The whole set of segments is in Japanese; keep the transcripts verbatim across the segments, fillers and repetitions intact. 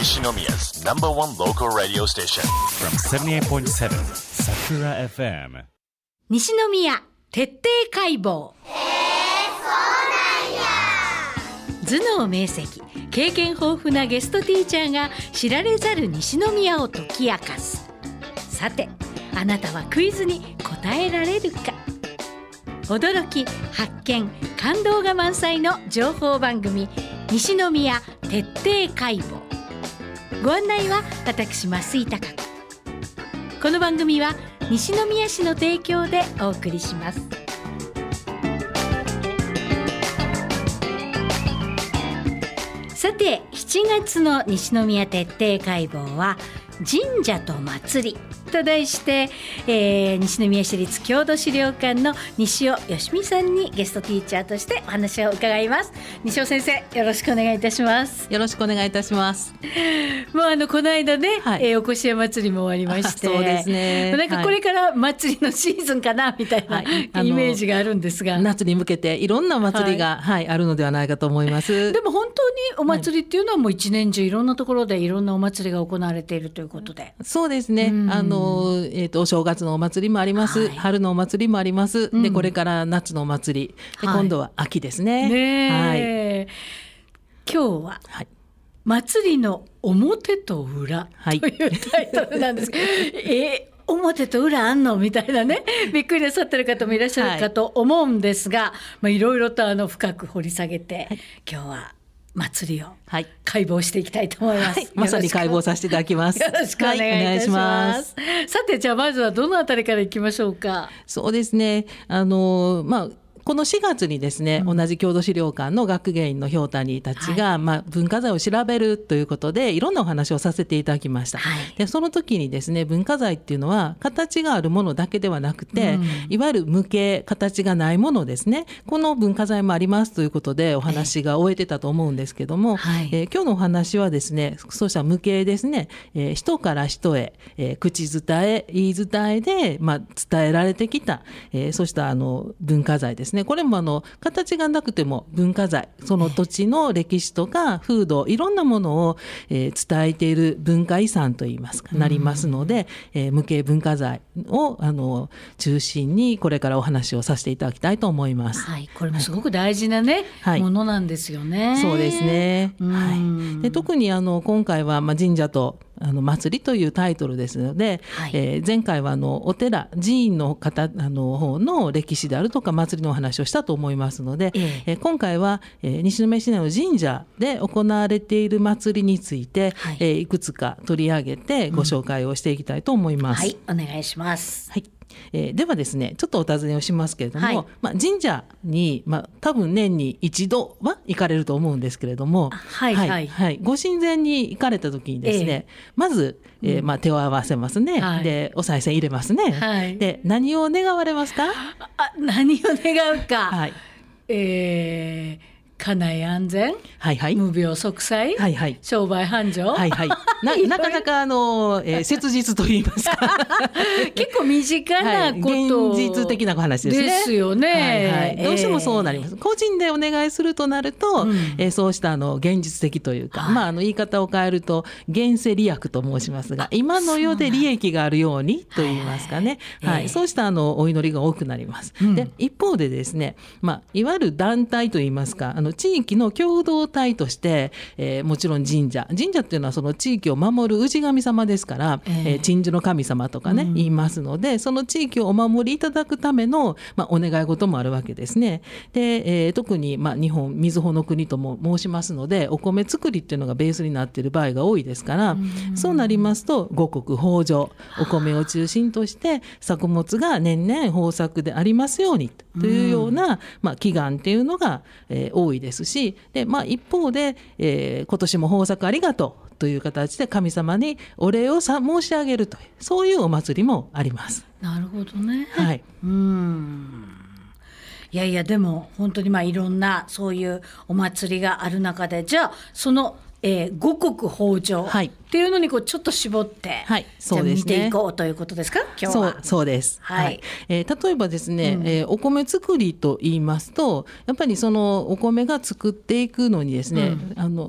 Nishinomiya's number one local radio station from seventy-eight point seven Sakura エフエム西宮徹底解剖。頭脳明晰、経験豊富なゲストティーチャーが知られざる西宮を解き明かす。さて、あなたはクイズに答えられるか。驚き、発見、感動が満載の情報番組、西宮徹底解剖。ご案内は私増井貴子。この番組は西宮市の提供でお送りします。さて、しちがつの西宮徹底解剖は神社と祭りと題して、えー、西宮市立郷土資料館の西尾義美さんにゲストティーチャーとしてお話を伺います。西尾先生、よろしくお願いいたします。 よろしくお願いいたします。 もうあのこの間ね、はい、えー、おこしや祭りも終わりまして、 そうですね、 なんかこれから祭りのシーズンかなみたいな、はい、イメージがあるんですが、 夏に向けていろんな祭りが、はいはい、あるのではないかと思います。 でも本当にお祭りっていうのはもう一年中いろんなところでいろんなお祭りが行われているということで、 そうですね、うん、あのえー、とお正月のお祭りもあります、はい、春のお祭りもあります、うん、でこれから夏のお祭りで、はい、今度は秋ですね。 ね、はい、今日は、はい、祭りの表と裏というタイトルなんですけど、はい、えー表と裏あんのみたいなね、びっくりなさってる方もいらっしゃるかと思うんですが、はい、まあ、いろいろとあの深く掘り下げて、はい、今日は祭りを解剖していきたいと思います、はい、 まさに解剖させていただきます。 よろしくお願いいたします、はい、お願いします。さて、じゃあまずはどのあたりからいきましょうか。 そうですね、あのまあこのしがつにですね、うん、同じ郷土資料館の学芸員のひょうたにたちが、はい、まあ、文化財を調べるということでいろんなお話をさせていただきました、はい、でその時にですね、文化財っていうのは形があるものだけではなくて、うん、いわゆる無形、形がないものですね、この文化財もありますということでお話が終えてたと思うんですけども、はい、えー、今日のお話はですね、そうした無形ですね、えー、人から人へ、えー、口伝え言い伝えで、まあ、伝えられてきた、えー、そうしたあの文化財ですね。これもあの形がなくても文化財、その土地の歴史とか風土、いろんなものを、えー、伝えている文化遺産といいますかなりますので、えー、無形文化財をあの中心にこれからお話をさせていただきたいと思います、 はい、これもすごく大事な、ね、はい、ものなんですよね。 そうですね、はい、で特にあの今回は、まあ、神社とあの祭りというタイトルですので、はい、えー、前回はあのお寺寺院の方あの方の歴史であるとか祭りのお話をしたと思いますので、えーえー、今回は、えー、西宮市内の神社で行われている祭りについて、はい、えー、いくつか取り上げてご紹介をしていきたいと思います、 うん、はい、お願いします。 はい、えー、ではですね、ちょっとお尋ねをしますけれども、はい、まあ、神社に、まあ、多分年に一度は行かれると思うんですけれども、 はいはいはいはい、ご神前に行かれた時にですね、えー、まず、えーまあ、手を合わせますね、はい、でお賽銭入れますね、はい、で何を願われますか？ あ、何を願うか、 はい、 えー家内安全、 はいはい、 無病息災、はいはい、商売繁盛、 はいはい、な, なかなかあの、えー、切実と言いますか結構身近なこと、 はい、現実的な話ですね。 ですよね、 はいはい、どうしてもそうなります、えー、個人でお願いするとなると、うん、えー、そうしたあの現実的というか、はい、まあ、あの言い方を変えると現世利益と申しますが、今の世で利益があるようにと言いますかね、はいはい、えー、そうしたあのお祈りが多くなります、うん、で一方でですね、まあ、いわゆる団体と言いますか、あの地域の共同体として、えー、もちろん神社神社っていうのはその地域を守る氏神様ですから、えーえー、鎮守の神様とかね、うん、言いますので、その地域をお守りいただくための、まあ、お願い事もあるわけですね。で、えー、特に、まあ、日本みずほの国とも申しますので、お米作りっていうのがベースになっている場合が多いですから、うん、そうなりますと五穀豊穣、お米を中心として作物が年々豊作でありますようにというような、うん、まあ、祈願っていうのが、えー、多いですし、で、まあ、一方で、えー、今年も豊作ありがとうという形で神様にお礼をさ申し上げるという、そういうお祭りもあります。 なるほどね、 はい、 うーん、いやいや、でも本当にまあいろんなそういうお祭りがある中で、じゃあその、えー、五穀豊穣、はい、っていうのにこうちょっと絞って、はい、そうですね、じゃあ見ていこうということですか、今日は。 そう、そうです、はいはい、えー、例えばですね、うん、えー、お米作りと言いますと、やっぱりそのお米が作っていくのにですね、うん、あの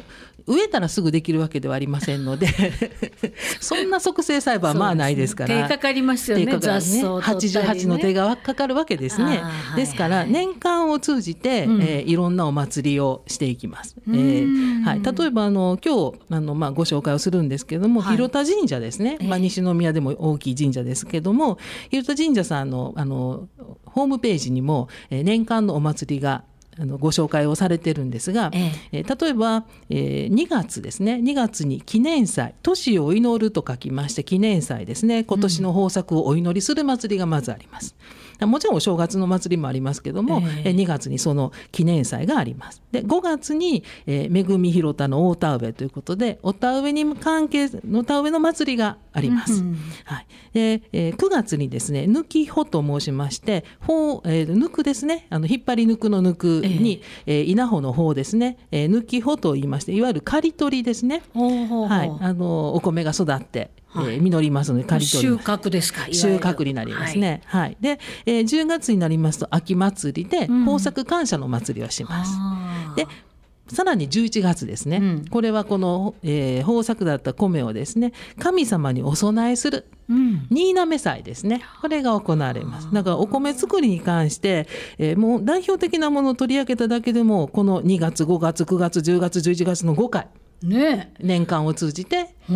植えたらすぐできるわけではありませんのでそんな促成栽培はまあないですから、 手かかりますよね。雑草を取ったりね、 はちじゅうはちの手がかかるわけですね。ですから、はいはい、年間を通じて、うんえー、いろんなお祭りをしていきます。えーはい、例えばあの今日あの、まあ、ご紹介をするんですけれども、はい、広田神社ですね、まあ、西宮でも大きい神社ですけども、広田神社さんの、あのホームページにも、えー、年間のお祭りがあのご紹介をされてるんですが、えええー、例えば、えー、にがつですね、にがつに記念祭、年を祈ると書きまして記念祭ですね、今年の豊作をお祈りする祭りがまずあります、うん、もちろんお正月の祭りもありますけども、えー、にがつにその記念祭があります。でごがつに、えー、恵み広田の大田植えということでお田植えに関係の田植えの祭りがあります、うんはい、で、えー、くがつにですね抜き穂と申しまして穂、えー、抜くですね、あの引っ張り抜くの抜くに、えー、稲穂の方ですね、えー、抜き穂と言いまして、いわゆる刈り取りですね。ほうほうほう、はい、あのお米が育って、はい、えー、実りますので刈り取り収穫ですか。 収穫になりますね、はいはい、で、えー、じゅうがつになりますと秋祭りで豊作感謝の祭りをします、うん、でさらにじゅういちがつですね、うん、これはこの、えー、豊作だった米をですね神様にお供えする、うん、新嘗祭ですね、これが行われます。だからお米作りに関して、えー、もう代表的なものを取り上げただけでもこのにがつごがつくがつじゅうがつじゅういちがつのごかいね、年間を通じて、うん、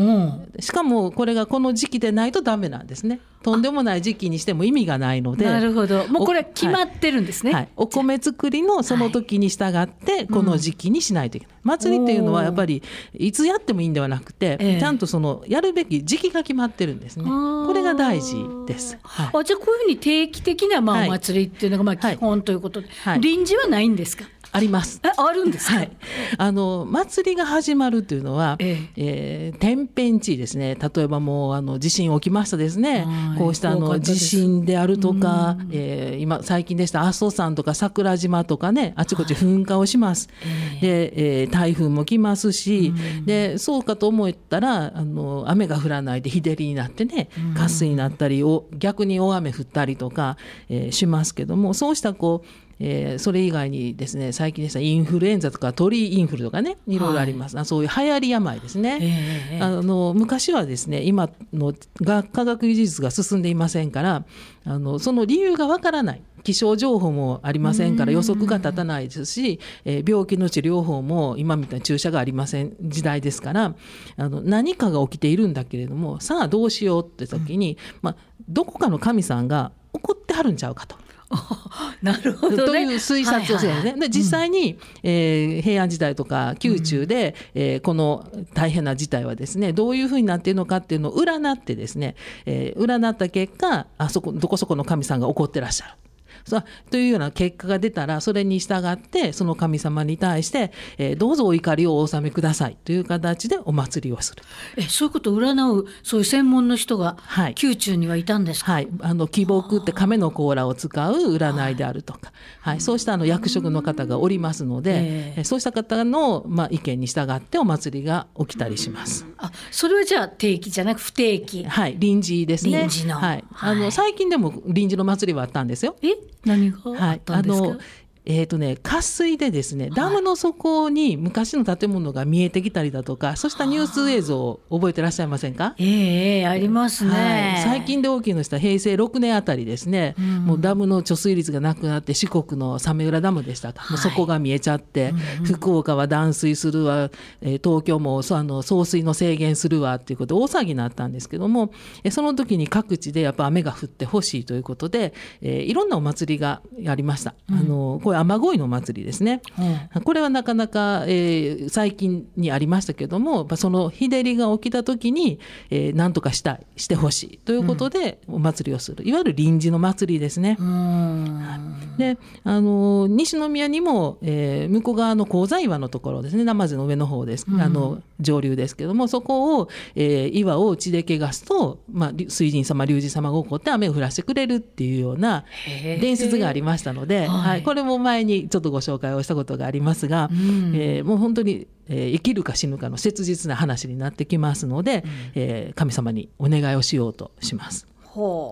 しかもこれがこの時期でないとダメなんですね。とんでもない時期にしても意味がないので。 なるほど、もうこれ決まってるんですね、 はいはい、お米作りのその時に従ってこの時期にしないといけない、はい、祭りっていうのはやっぱりいつやってもいいんではなくて、ちゃんとそのやるべき時期が決まってるんですね。これが大事です、 はい、あじゃあこういうふうに定期的なまあお祭りっていうのがまあ基本ということで、はいはい、臨時はないんですか。 あります。 あ、あるんですか、はい、 あの祭りが始まるというのは、えええー、天変地異ですね。例えばもうあの地震起きましたですね、こうしたあの地震であるとか、えー、今最近でした阿蘇山とか桜島とかね、あちこち噴火をします、はい、で、えー、台風も来ますし、でそうかと思ったらあの雨が降らないで日照りになってね渇水になったりお逆に大雨降ったりとか、えー、しますけども、そうしたこうえー、それ以外にですね、最近でしたインフルエンザとか鳥インフルとかね、いろいろあります、はい、そういう流行り病ですね、えー、あの昔はですね、今の科学技術が進んでいませんから、あのその理由がわからない、気象情報もありませんから予測が立たないですし、えー、病気の治療法も今みたいな注射がありません時代ですから、あの何かが起きているんだけれども、さあどうしようって時に、うんまあ、どこかの神さんが怒ってはるんちゃうかとなるほどね、 という推察をするんですね、はいはいはい、で実際に、うんえー、平安時代とか宮中で、うんえー、この大変な事態はですねどういうふうになっているのかっていうのを占ってですね、えー、占った結果、あそこどこそこの神さんが怒ってらっしゃるというような結果が出たら、それに従ってその神様に対して、えー、どうぞお怒りをお納めくださいという形でお祭りをする。 えそういうことを占うそういう専門の人が宮中にはいたんですか。 はい、あの木木って亀の甲羅を使う占いであるとか、はいはい、そうしたあの役職の方がおりますので、えー、そうした方の、まあ、意見に従ってお祭りが起きたりします。 あそれはじゃあ定期じゃなく不定期。 はい臨時ですね。 臨時の、 はいはい、あの最近でも臨時の祭りはあったんですよ。 え何があったんですか。はい、あのえーとね、渇水でですね、ダムの底に昔の建物が見えてきたりだとか、はい、そうしたニュース映像を覚えてらっしゃいませんか。 ええー、ありますね、 はい、最近で大きいのした平成ろくねんあたりですね、うん、もうダムの貯水率がなくなって四国の早明浦ダムでしたか、はい、もう底が見えちゃって、うん、福岡は断水するわ、えー、東京もそあの送水の制限するわということで大騒ぎになったんですけども、えその時に各地でやっぱ雨が降ってほしいということで、えー、いろんなお祭りがありました、うん、あのこれ雨乞いの祭りですね、うん、これはなかなか、えー、最近にありましたけども、その日照りが起きた時に、えー、何とかしたいしてほしいということでお祭りをする、いわゆる臨時の祭りですね。うんであの西宮にも、えー、向こう側の高座岩のところですね、鯰の上の方です、うん、あの上流ですけども、そこを、えー、岩を血で汚すと、まあ、水神様龍神様が起こって雨を降らしてくれるっていうような伝説がありましたので、はい、これも前にちょっとご紹介をしたことがありますが、うんえー、もう本当に、えー、生きるか死ぬかの切実な話になってきますので、うんえー、神様にお願いをしようとします。 ほう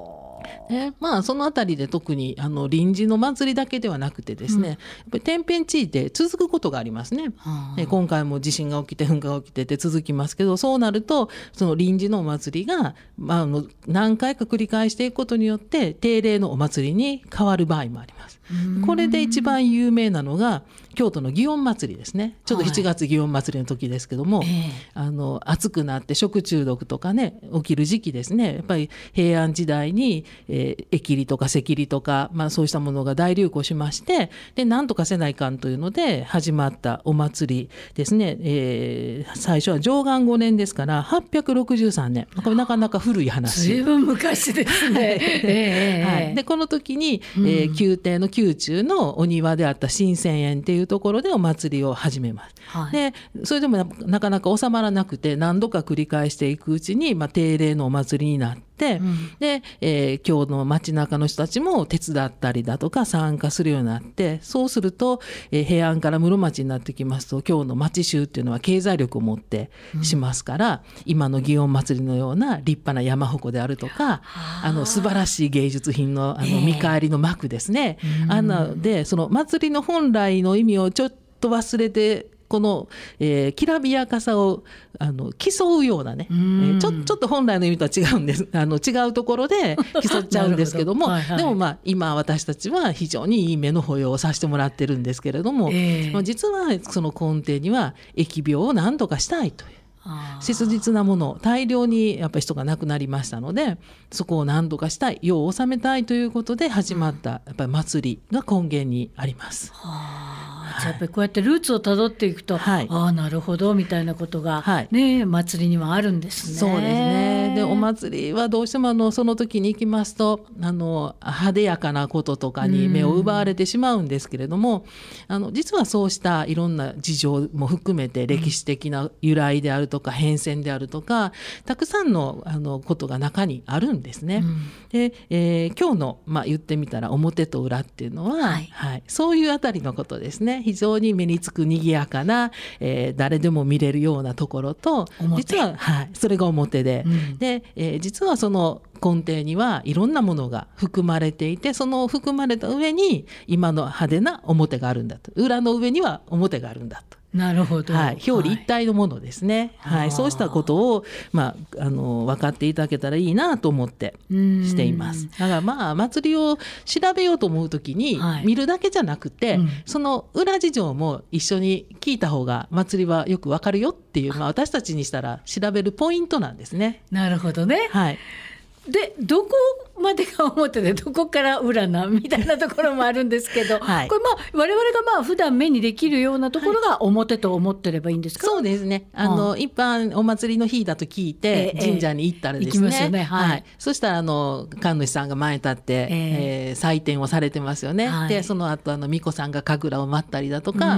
えまあ、そのあたりで特にあの臨時の祭りだけではなくてですね、うん、やっぱり天変地異で続くことがありますね。で今回も地震が起きて噴火が起きてて続きますけど、そうなるとその臨時のお祭りが、まあ、あの何回か繰り返していくことによって定例のお祭りに変わる場合もあります。これで一番有名なのが京都の祇園祭ですね。ちょうどしちがつ祇園祭の時ですけども、はい、あの暑くなって食中毒とかね起きる時期ですね。やっぱり平安時代に、えー、疫痢とか赤痢とか、まあ、そうしたものが大流行しまして、でなんとかせないかんというので始まったお祭りですね。えー、最初は貞観ごねんですからはっぴゃくろくじゅうさんねん、これなかなか古い話。 ずいぶん昔ですね。えーはい、でこの時に、えー、宮廷の宮中のお庭であった神泉苑っていうところでお祭りを始めます。はい、でそれでも な, なかなか収まらなくて何度か繰り返していくうちに、まあ、定例のお祭りになって、うん、で、えー、今日の街中の人たちも手伝ったりだとか参加するようになって、そうすると、えー、平安から室町になってきますと今日の町衆っていうのは経済力を持ってしますから、うん、今の祇園祭りのような立派な山鉾であるとか、あの素晴らしい芸術品 の, あの見返りの幕ですね、えー、あんなでその祭りの本来の意味をちょっと忘れてこの、えー、きらびやかさをあの競うようなね、えー、ちょ, ちょっと本来の意味とは違うんですあの違うところで競っちゃうんですけどもはい、はい、でもまあ今私たちは非常にいい目の保養をさせてもらってるんですけれども、えー、実はその根底には疫病を何とかしたいという切実なもの、大量にやっぱり人が亡くなりましたので、そこを何とかしたい、世を治めたいということで始まったやっぱり祭りが根源にあります。 はあ、じゃあやっぱりこうやってルーツをたどっていくと、はい、ああなるほどみたいなことが、はいね、祭りにはあるんですね。 そうですね。でお祭りはどうしてもあのその時に行きますとあの派手やかなこととかに目を奪われてしまうんですけれども、あの実はそうしたいろんな事情も含めて歴史的な由来であるとか変遷であるとかたくさん の, あのことが中にあるんですね。うん、で、えー、今日の、まあ、言ってみたら表と裏っていうのは、はいはい、そういうあたりのことですね。非常に目につく賑やかな、えー、誰でも見れるようなところと実は、はい、それが表で、うん、で、えー、実はその根底にはいろんなものが含まれていて、その含まれた上に今の派手な表があるんだと、裏の上には表があるんだと。 なるほど、 はい、表裏一体のものですね。はいはい、そうしたことを、まあ、あの分かっていただけたらいいなと思ってしています。だからまあ祭りを調べようと思うときに、はい、見るだけじゃなくて、うん、その裏事情も一緒に聞いた方が祭りはよく分かるよっていう、まあ、私たちにしたら調べるポイントなんですね。 なるほどね。はい、でどこまでが表でどこから裏なみたいなところもあるんですけど、はい、これまあ我々がまあ普段目にできるようなところが表と思ってればいいんですか？ はい、そうですね。あの、うん、一般お祭りの日だと聞いて神社に行ったらですね、えー、行きますよね。はいはい、そしたらあの神主さんが前立って、えーえー、祭典をされてますよね。はい、でその後あの巫女さんが神楽を舞ったりだとか、うん、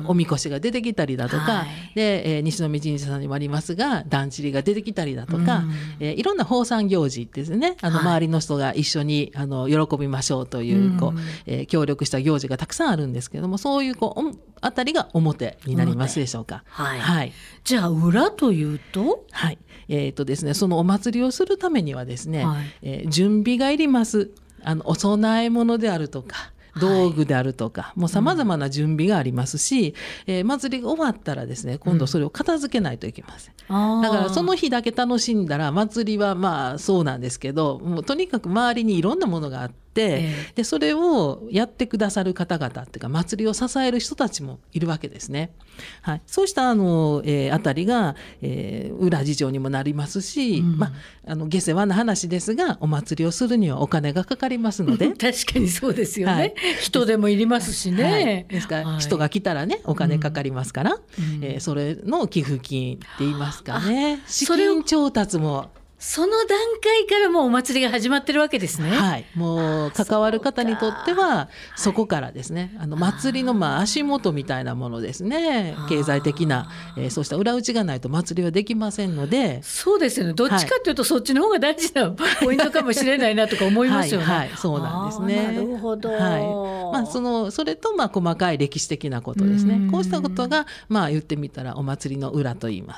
おみこしが出てきたりだとか、はい、で、えー、西宮神社さんにもありますがだんちりが出てきたりだとか、うんえー、いろんな奉賛行事ですね。あの周りの人が一緒にあの喜びましょうという、こう、えー、協力した行事がたくさんあるんですけども、そういうこうあたりが表になりますでしょうか。はいはい、じゃあ裏というと、はいえーとですね、そのお祭りをするためにはですね、はいえー、準備がいります。あのお供え物であるとか道具であるとか、はい、もう様々な準備がありますし、うんえー、祭りが終わったらですね今度それを片付けないといけません。うん、だからその日だけ楽しんだら祭りはまあそうなんですけど、もうとにかく周りにいろんなものがあってえー、でそれをやってくださる方々っていうか祭りを支える人たちもいるわけですね。はい、そうしたあの、えー、あたりが、えー、裏事情にもなりますし、うんま、あの下世話な話ですがお祭りをするにはお金がかかりますので確かにそうですよね。はい、人でもいりますしね。はい、 ですから、はい、人が来たらねお金かかりますから、うんえー、それの寄付金って言いますかね、資金調達もその段階からもうお祭りが始まってるわけですね。 はい、もう関わる方にとってはそこからですね、あの祭りのまあ足元みたいなものですね。経済的な、えー、そうした裏打ちがないと祭りはできませんので。 そうですよね。どっちかというとそっちの方が大事なポイントかもしれないなとか思いますよね。はい、はい、 そうなんですね。 なるほど。 はいまあ、そのそれとまあ細かい歴史的なことですね。こうしたことがまあ言ってみたらお祭りの裏といいますか。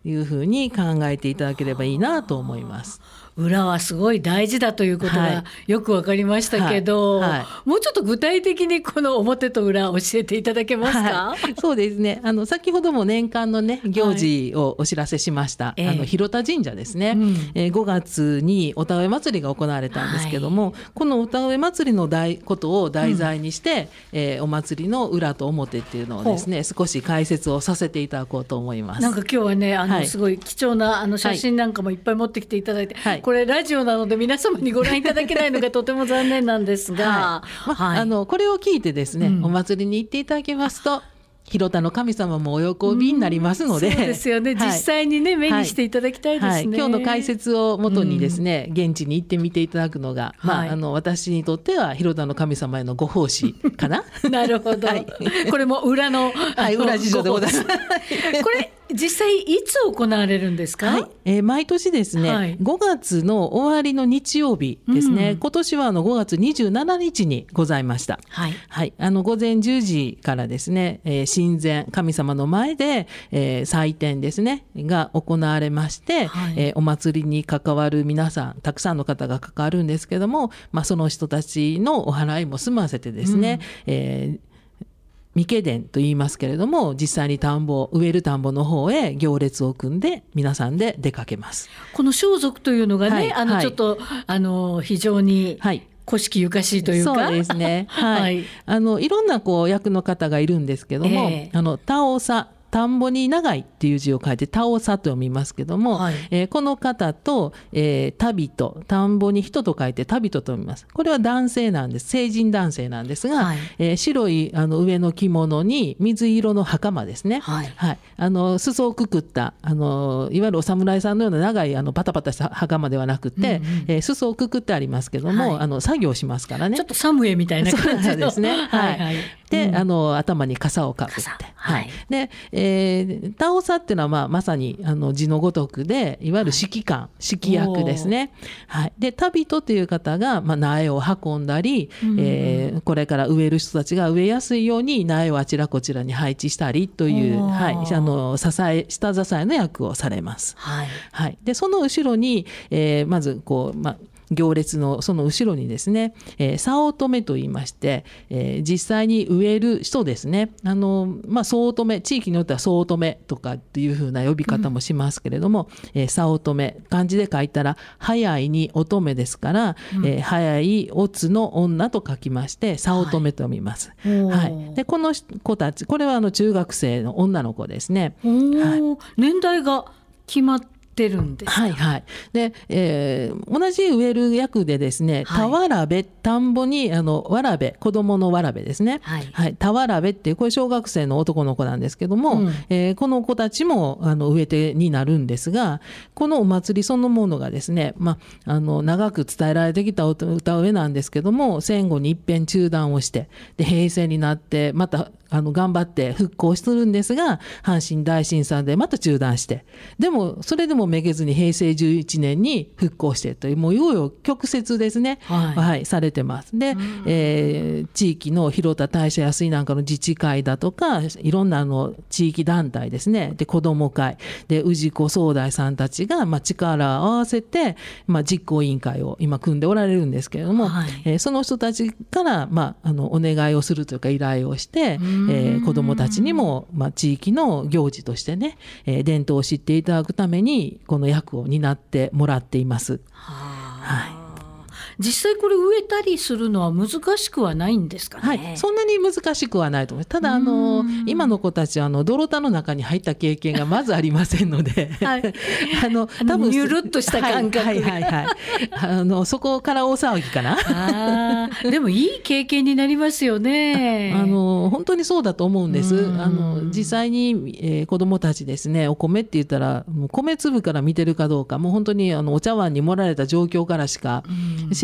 いうふうに考えていただければいいなと思います。 裏はすごい大事だということがよく分かりましたけど、はいはいはい、もうちょっと具体的にこの表と裏教えていただけますか？ はい、そうですね、あの先ほども年間の、ね、行事をお知らせしました、はい、あの広田神社ですね、うんえー、ごがつにお田植え祭りが行われたんですけども、はい、このお田植え祭りのことを題材にして、うんえー、お祭りの裏と表っていうのをですね少し解説をさせていただこうと思います。 なんか今日はねあの、はい、すごい貴重なあの写真なんかもいっぱい持ってきていただいて、はいこれラジオなので皆様にご覧いただけないのがとても残念なんですが、はいまはい、あのこれを聞いてですね、うん、お祭りに行っていただきますと広田の神様もお喜びになりますので、うん、 そうですよね、はい、実際にね目にしていただきたいですね、はいはい、 今日の解説をもとにですね、うん、現地に行ってみていただくのが、まあはい、あの私にとっては広田の神様へのご奉仕かななるほど、はい、これも裏の、 はい、裏事情でございますこれ実際いつ行われるんですか？ はいえー、毎年ですね、はい、ごがつの終わりの日曜日ですね、うん、今年はあのごがつにじゅうしちにちにございました、はいはい、あの午前じゅうじからですね、えー、神前神様の前で、えー、祭典ですねが行われまして、はいえー、お祭りに関わる皆さんたくさんの方が関わるんですけども、まあ、その人たちのお祓いも済ませてですね、うんえー三毛田と言いますけれども実際に田んぼ植える田んぼの方へ行列を組んで皆さんで出かけます。 この装束というのがね、はい、あのちょっと、はい、あの非常に、はい古式ゆかしいというかそうですね、はいはい、あのいろんなこう役の方がいるんですけども、えー、あの田尾さ田んぼに長いっていう字を書いて田尾さと読みますけども、はいえー、この方と、えー、旅人田んぼに人と書いて旅人と読みます。これは男性なんです成人男性なんですが、はいえー、白いあの上の着物に水色の袴ですね、はいはい、あの裾をくくったあのいわゆるお侍さんのような長いあのパタパタした袴ではなくて、うんうんえー、裾をくくってありますけども、はい、あの作業しますからねちょっとサムエみたいな感じのですね、はいはいで、うん、あの頭に笠をかぶって、はいでえー、田尾さっていうのは、まあ、まさにあの字のごとくでいわゆる指揮官、はい、指揮役ですね、はい、で旅人という方が、まあ、苗を運んだり、うんえー、これから植える人たちが植えやすいように苗をあちらこちらに配置したりという、はい、あの支え下支えの役をされます、はいはい、でその後ろに、えー、まずこう、まあ行列のその後ろにですね、えー、早乙女といいまして、えー、実際に植える人ですねあの、まあ、総乙女地域によっては総乙女とかっていう風な呼び方もしますけれども、うんえー、早乙女漢字で書いたら早いに乙女ですから、うんえー、早いおつの女と書きまして早乙女と読みます、はいはい、でこの子たちこれはあの中学生の女の子ですね、 はい、年代が決まっててるんですか？ はいはいでえー、同じ植える役でですね、はい、田わらべ田んぼにあのわらべ子供のわらべですね、はいはい、田わらべっていうこれ小学生の男の子なんですけども、うんえー、この子たちもあの植え手になるんですがこのお祭りそのものがですね、まあ、あの長く伝えられてきた歌植えなんですけども戦後に一遍中断をしてで平成になってまたあの頑張って復興するんですが阪神大震災でまた中断してでもそれでもめげずに平成じゅういちねんに復興してというもういよいよ曲折ですね、はいはい、されてますで、えー、地域の広田大社安井なんかの自治会だとかいろんなあの地域団体ですねで子ども会で氏子総代さんたちが、まあ、力を合わせて、まあ、実行委員会を今組んでおられるんですけれども、はいえー、その人たちから、まあ、あのお願いをするというか依頼をしてえー、子どもたちにも、まあ、地域の行事としてね、えー、伝統を知っていただくためにこの役を担ってもらっています。ははい実際これ植えたりするのは難しくはないんですかね？ はい、そんなに難しくはないと思います。ただあの今の子たちはあの泥田の中に入った経験がまずありませんので、はい、あの多分ゆるっとした感覚、 はいはいはいはい、あのそこから大騒ぎかな。 あでもいい経験になりますよね。 あの本当にそうだと思うんです。あの実際に、えー、子どもたちですねお米って言ったらもう米粒から見てるかどうかもう本当にあのお茶碗に盛られた状況からしか知ら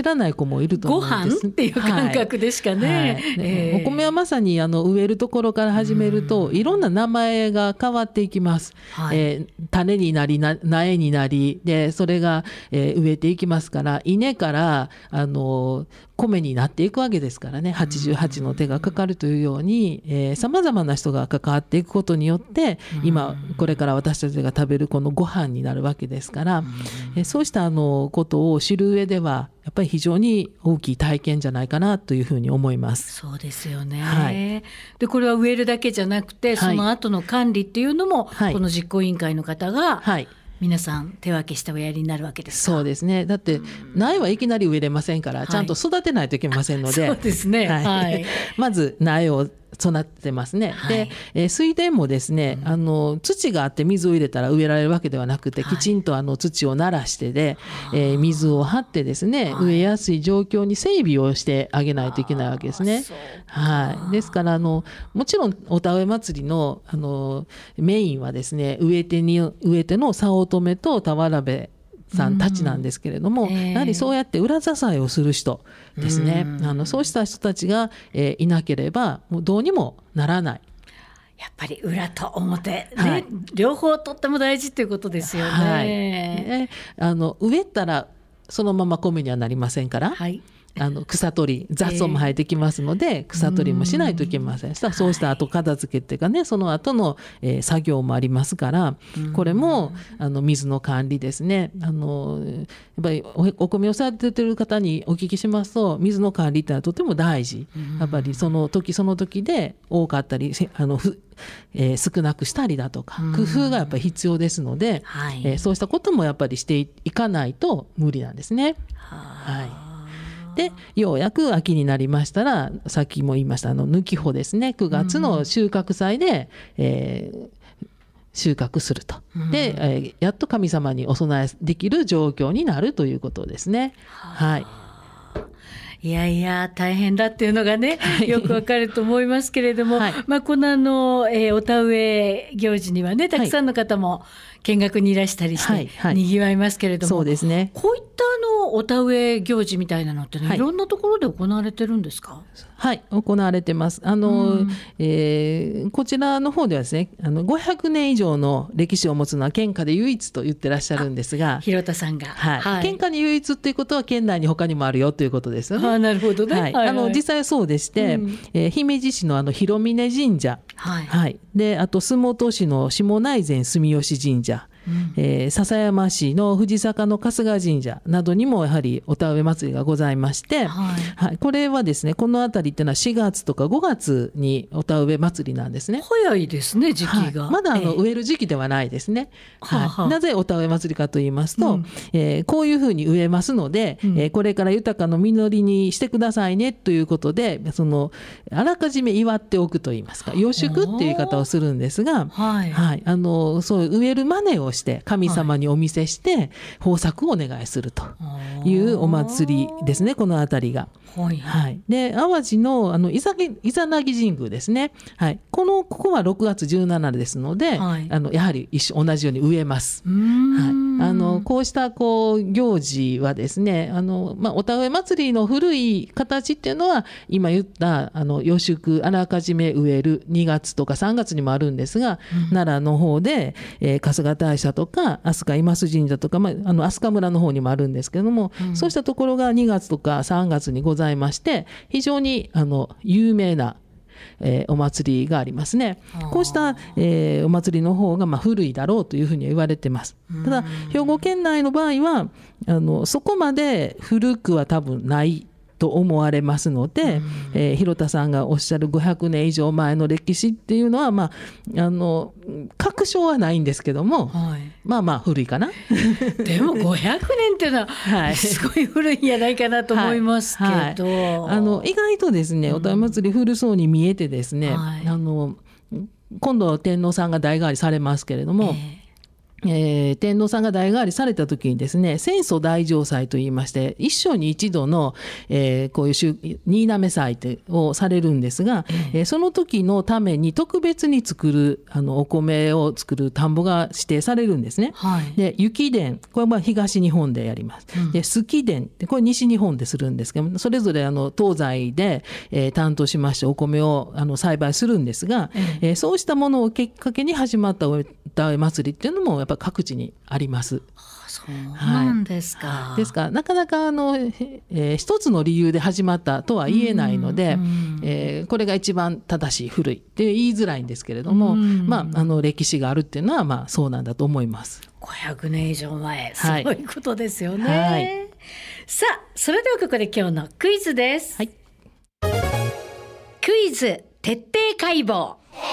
らない子もいると思うんです。 ご飯っていう感覚ですかね、 はいはいえー、 お米はまさにあの植えるところから始めるといろんな名前が変わっていきます、はい、えー、種になりな苗になりでそれが、えー、植えていきますから稲からあの米になっていくわけですからね、はちじゅうはちの手がかかるというようにさまざまな人が関わっていくことによって今これから私たちが食べるこのご飯になるわけですから、えー、そうしたあのことを知る上ではやっぱり非常に大きい体験じゃないかなというふうに思います。 そうですよね、 はい、 でこれは植えるだけじゃなくてその後の管理っていうのも、はい、この実行委員会の方が、はい、皆さん手分けしておやりになるわけですか。 そうですね。だって苗はいきなり植えれませんから、はい、ちゃんと育てないといけませんので、 そうですね、はいはい、 まず苗を育ててますね、はい、で、えー、水田もですね、うん、あの土があって水を入れたら植えられるわけではなくて、はい、きちんとあの土を慣らしてで、えー、水を張ってですね、はい、植えやすい状況に整備をしてあげないといけないわけですね。はい、ですからあのもちろんお田植え祭り の, あのメインはですね植え手に植え手の早乙女と俵部さんたちなんですけれども、うん、やはりそうやって裏支えをする人ですね、うん、あのそうした人たちが、えー、いなければもうどうにもならない。 やっぱり裏と表、ね、 はい、 両方とっても大事ということですよね。はい、ね、 あの植えたらそのまま米にはなりませんから、はい、あの草取り雑草も生えてきますので、えー、草取りもしないといけません。したらそうした後片付けっていうかね、その後の、えー、作業もありますから、これもあの水の管理ですね。あのやっぱり お, お米を育てている方にお聞きしますと、水の管理ってのはとても大事。やっぱりその時その時で多かったりあのふ、えー、少なくしたりだとか工夫がやっぱり必要ですので、はい、えー、そうしたこともやっぱりしていかないと無理なんですね。はい、でようやく秋になりましたら、さっきも言いましたあの抜き穂ですね、くがつの収穫祭で、えー、収穫すると、で、えー、やっと神様にお供えできる状況になるということですね。はい、 いやいや大変だっていうのがね、はい、よくわかると思いますけれども、はい、まあ、このあの、えー、お田植え行事にはねたくさんの方も見学にいらしたりして、はいはい、にぎわいますけれども、 そうですね、 こういったあのお田植え行事みたいなのってね、はい、いろんなところで行われてるんですか。 はい、行われてます。あの、うん、えー、こちらの方ではですね、あのごひゃくねん以上の歴史を持つのは県下で唯一と言ってらっしゃるんですが、 広田さんが、 はいはい、 県下に唯一ということは県内に他にもあるよということですよね。 あ、なるほどね、 はいはいはい、あの実際そうでして、うん、えー、姫路市のあの広峰神社、はいはい、であと洲本市の下内前住吉神社、うん、えー、篠山市の藤坂の春日神社などにもやはりお田植え祭りがございまして、はいはい、これはですね、このあたりっていうのはしがつとかごがつにお田植え祭りなんですね。 早いですね、時期が、 はい、まだあの、えー、植える時期ではないですね。はい、はあ、なぜお田植え祭りかと言いますと、うん、えー、こういうふうに植えますので、うん、えー、これから豊かな実りにしてくださいねということで、そのあらかじめ祝っておくといいますか、予祝っていう言い方をするんですが、はいはい、あのそう植える真似をして神様にお見せして豊作をお願いするというお祭りですね、このあたりが。はいはい、で淡路のあのイザナギ神宮ですね、はい、このここはろくがつじゅうしちにちですので、はい、あのやはり一緒同じように植えます。はい、あのこうしたこう行事はですね、あの、まあ、お田植え祭りの古い形っていうのは今言ったあの予祝あらかじめ植えるにがつとかさんがつにもあるんですが、うん、奈良の方で、えー、春日大社とか飛鳥今須神社とか、まあ、あの飛鳥村の方にもあるんですけども、うん、そうしたところがにがつとかさんがつにございまして、非常にあの有名な、えー、お祭りがありますね。こうした、えー、お祭りの方がまあ古いだろうというふうに言われてます。ただ兵庫県内の場合はあのそこまで古くは多分ないと思われますので、うん、えー、広田さんがおっしゃるごひゃくねん以上前の歴史っていうのは、まあ、あの確証はないんですけども、はい、まあまあ古いかな。 でもごひゃくねんっていうのは、はい、すごい古いんじゃないかなと思いますけど、はいはい、 あの意外とですね、お田植え祭り古そうに見えてですね、うん、あの今度天皇さんが代替わりされますけれども、えーえー、天皇さんが代替わりされた時にですね、戦祖大嘗祭といいまして、一生に一度の、えー、こういう新滑祭をされるんですが、えー、その時のために特別に作るあのお米を作る田んぼが指定されるんですね。はい、で雪田、これはまあ東日本でやります。うん、で数木田、これ西日本でするんですけど、それぞれあの東西で、えー、担当しましてお米をあの栽培するんですが、うんえー、そうしたものをきっかけに始まったお歌い祭りっていうのもやっぱり各地にあります。 そうなんですか。 はい、ですからなかなかあの、えー、一つの理由で始まったとは言えないので、えー、これが一番正しい古いって言いづらいんですけれども、まあ、あの歴史があるっていうのはまあそうなんだと思います。 ごひゃくねん以上前、そういうことですよね。はい、さあそれではここで今日のクイズです。はい、クイズ徹底解剖。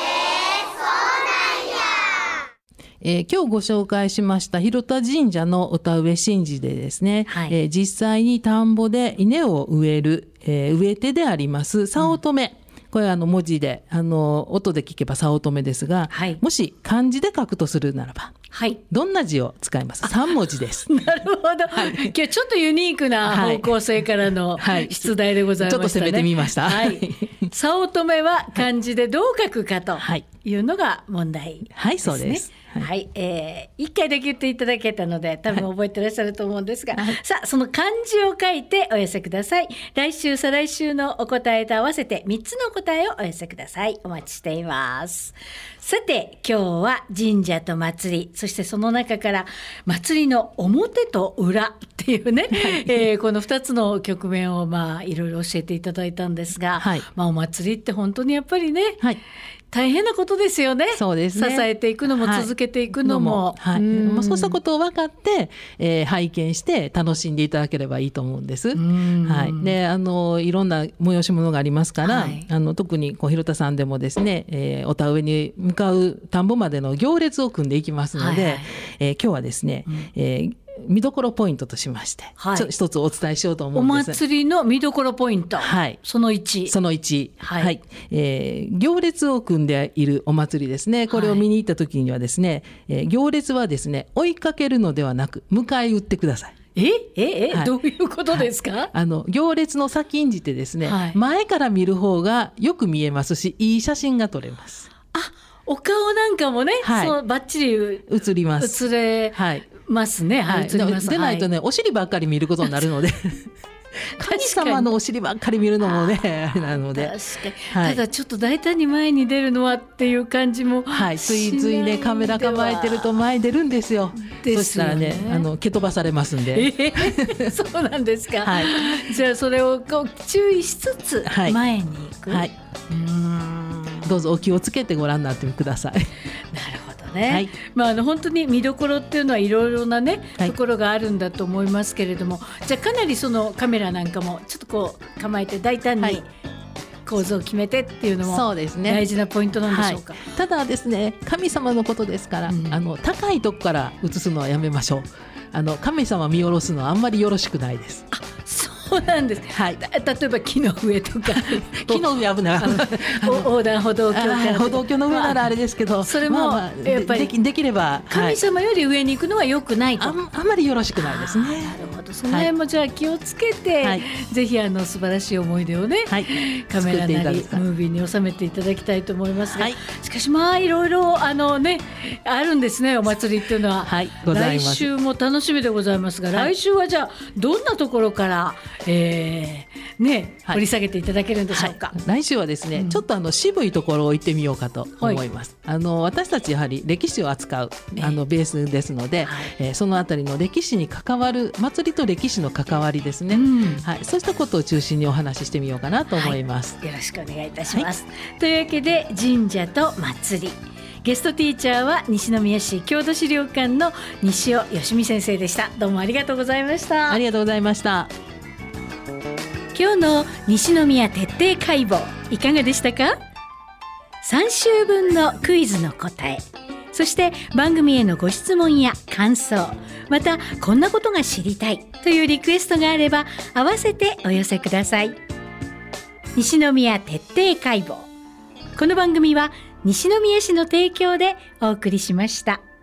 えー、今日ご紹介しました広田神社のお田植え神事でですね、はいえー、実際に田んぼで稲を植える、えー、植え手であります早乙女、うん、これはあの文字であの音で聞けば早乙女ですが、はい、もし漢字で書くとするならば、はい、どんな字を使います？さん文字です。 なるほど、はい、今日ちょっとユニークな方向性からの出題でございましたね。 ちょっと攻めてみました。 はい、早乙女は漢字でどう書くかというのが問題ですね。 はい、そうです。 はいはい、えー、いっかいだけ言っていただけたので多分覚えてらっしゃると思うんですが、はい、さあその漢字を書いてお寄せください。来週再来週のお答えと合わせてみっつの答えをお寄せください。お待ちしています。さて今日は神社と祭り、そしてその中から祭りの表と裏っていうね、はいえー、このふたつの局面をまあいろいろ教えていただいたんですが、はいまあ、お祭りって本当にやっぱりね、はい大変なことですよね。そうですね。支えていくのも続けていくのも、 はいはいまあ、そうしたことを分かって、えー、拝見して楽しんでいただければいいと思うんです。はい、であのいろんな催し物がありますから、はい、あの特にこう広田さんでもですね、えー、お田植えに向かう田んぼまでの行列を組んでいきますので、はいはいえー、今日はですね、うんえー見どころポイントとしまして、はい、ちょっと一つお伝えしようと思うんです。 お祭りの見どころポイント、はい、そのいちそのいち、はいはいえー、行列を組んでいるお祭りですね。これを見に行った時にはですね、はいえー、行列はですね追いかけるのではなく迎え撃ってください。 えええ、はい、どういうことですか？はい、 あの行列の先んじてですね、はい、前から見る方がよく見えますしいい写真が撮れます。 あお顔なんかもね、はい、そうバッチリ映ります映れ、はいますね、はい、映ります。 でないとね、はい、お尻ばっかり見ることになるので神様のお尻ばっかり見るのもねあれなので確かに、はい、ただちょっと大胆に前に出るのはっていう感じも、 はい、ついついねカメラ構えてると前出るんですよ。ですよね。そしたらねあの蹴飛ばされますんで、 えー、そうなんですか、はい、じゃあそれをこう注意しつつ前に行く、はいはい、うーんどうぞお気をつけてご覧になってください。 なるほどね、はいまあ、あの本当に見どころっていうのはいろいろな、ねはい、ところがあるんだと思いますけれども、じゃあかなりそのカメラなんかもちょっとこう構えて大胆に構図を決めてっていうのも大事なポイントなんでしょうか。 はい、ただですね神様のことですから、うん、あの高いとこから映すのはやめましょう。あの神様見下ろすのはあんまりよろしくないです。 あそうなんです、はい、例えば木の上とか木の上危ない横断歩道橋から歩道橋の上ならあれですけど、まあ、 それも、まあまあ、やっぱり で, きできれば神様より上に行くのは良くないと、 はい、あ, あんまりよろしくないですね。 なるほど、その辺もじゃあ気をつけて、はい、ぜひあの素晴らしい思い出をね、はい、カメラなりムービーに収めていただきたいと思いますが、はい、しかしまあいろいろあのねあるんですねお祭りっていうのは、はい、ございます。来週も楽しみでございますが、はい、来週はじゃあどんなところからえーね、掘り下げていただけるんでしょうか。 はいはい、来週はですね、うん、ちょっとあの渋いところを行ってみようかと思います。はい、あの私たちやはり歴史を扱う、ね、あのベースですので、はいえー、そのあたりの歴史に関わる祭りと歴史の関わりですね、うんはい、そうしたことを中心にお話ししてみようかなと思います。 はい、よろしくお願いいたします。はい、というわけで神社と祭り、ゲストティーチャーは西宮市郷土資料館の西尾芳美先生でした。どうもありがとうございました。 ありがとうございました。 今日の西宮徹底解剖いかがでしたか？さん週分のクイズの答え、そして番組へのご質問や感想、またこんなことが知りたいというリクエストがあれば合わせてお寄せください。西宮徹底解剖、この番組は西宮市の提供でお送りしました。